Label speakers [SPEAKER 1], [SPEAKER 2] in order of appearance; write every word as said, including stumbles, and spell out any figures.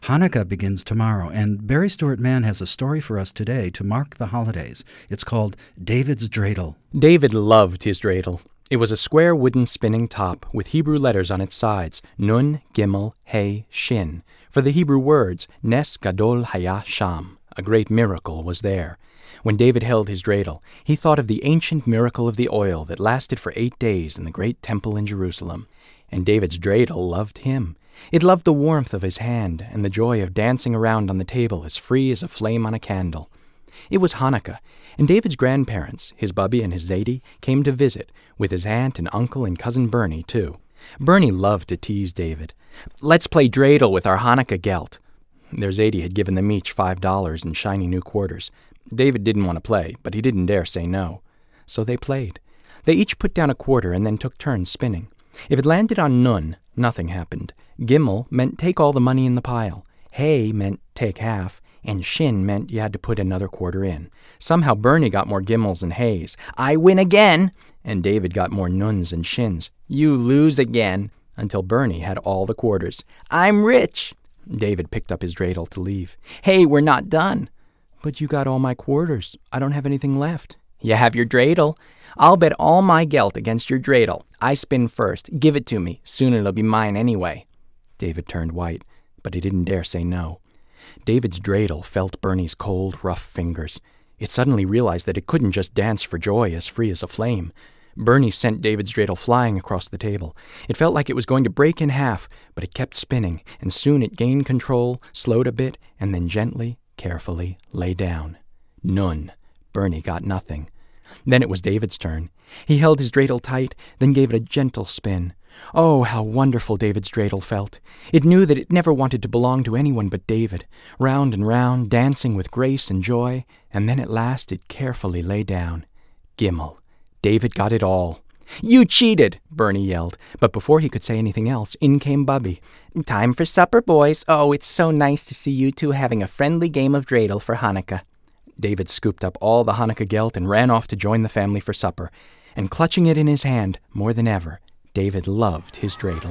[SPEAKER 1] Hanukkah begins tomorrow, and Barry Stuart Mann has a story for us today to mark the holidays. It's called David's Dreidel.
[SPEAKER 2] David loved his dreidel. It was a square wooden spinning top with Hebrew letters on its sides, Nun, Gimel, He, Shin. For the Hebrew words, Nes Gadol Haya Sham, a great miracle was there. When David held his dreidel, he thought of the ancient miracle of the oil that lasted for eight days in the great temple in Jerusalem. And David's dreidel loved him. It loved the warmth of his hand and the joy of dancing around on the table as free as a flame on a candle. It was Hanukkah, and David's grandparents, his Bubby and his Zadie, came to visit, with his aunt and uncle and cousin Bernie, too. Bernie loved to tease David. "Let's play dreidel with our Hanukkah gelt." Their Zadie had given them each five dollars in shiny new quarters. David didn't want to play, but he didn't dare say no. So they played. They each put down a quarter and then took turns spinning. If it landed on Nun, nothing happened. Gimel meant take all the money in the pile. Hey meant take half. And Shin meant you had to put another quarter in. Somehow Bernie got more Gimels and Hays. "I win again!" And David got more Nuns and Shins. "You lose again!" Until Bernie had all the quarters. "I'm rich!" David picked up his dreidel to leave. "Hey, we're not done!" "But you got all my quarters. I don't have anything left." "You have your dreidel. I'll bet all my gelt against your dreidel. I spin first. Give it to me. Soon it'll be mine anyway." David turned white, but he didn't dare say no. David's dreidel felt Bernie's cold, rough fingers. It suddenly realized that it couldn't just dance for joy as free as a flame. Bernie sent David's dreidel flying across the table. It felt like it was going to break in half, but it kept spinning, and soon it gained control, slowed a bit, and then gently, carefully lay down. Nun. Bernie got nothing. Then it was David's turn. He held his dreidel tight, then gave it a gentle spin. Oh, how wonderful David's dreidel felt. It knew that it never wanted to belong to anyone but David. Round and round, dancing with grace and joy, and then at last it carefully lay down. Gimel. David got it all. "You cheated!" Bernie yelled, but before he could say anything else, in came Bubby. "Time for supper, boys. Oh, it's so nice to see you two having a friendly game of dreidel for Hanukkah." David scooped up all the Hanukkah gelt and ran off to join the family for supper. And clutching it in his hand more than ever, David loved his dreidel.